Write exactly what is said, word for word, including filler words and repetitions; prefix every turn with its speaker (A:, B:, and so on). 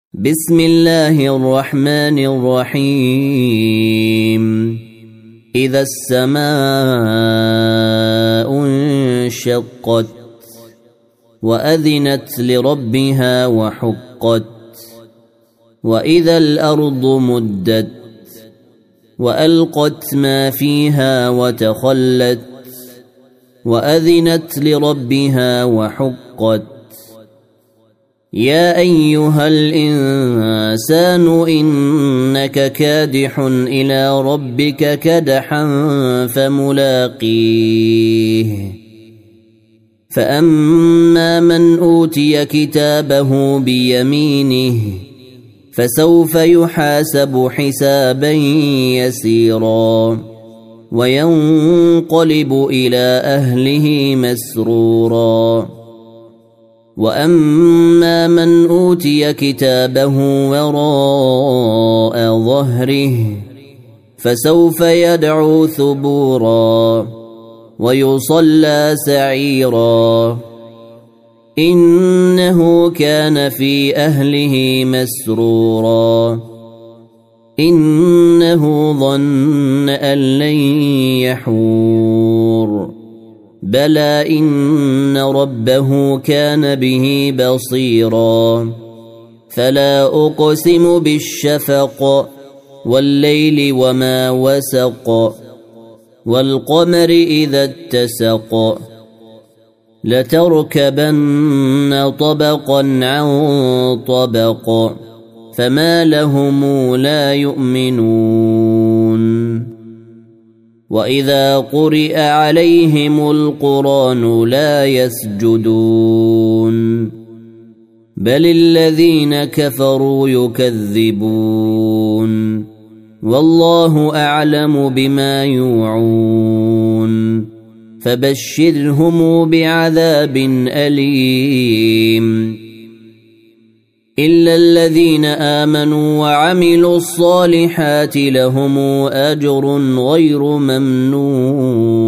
A: بسم الله الرحمن الرحيم إذا السماء انشقت وأذنت لربها وحقت وإذا الأرض مدت وألقت ما فيها وتخلت وأذنت لربها وحقت يا أيها الإنسان إنك كادح إلى ربك كدحا فملاقيه فأما من أوتي كتابه بيمينه فسوف يحاسب حسابا يسيرا وينقلب إلى أهله مسرورا وأما من أوتي كتابه وراء ظهره فسوف يدعو ثبورا ويصلى سعيرا إنه كان في أهله مسرورا إنه ظن أن لن يحور بلى إن ربه كان به بصيرا فلا أقسم بالشفق والليل وما وسق والقمر إذا اتسق لتركبن طبقا عن طبق فما لهم لا يؤمنون وإذا قرئ عليهم القرآن لا يسجدون بل الذين كفروا يكذبون والله أعلم بما يوعون فبشرهم بعذاب أليم إلا الذين آمنوا وعملوا الصالحات لهم أجر غير ممنون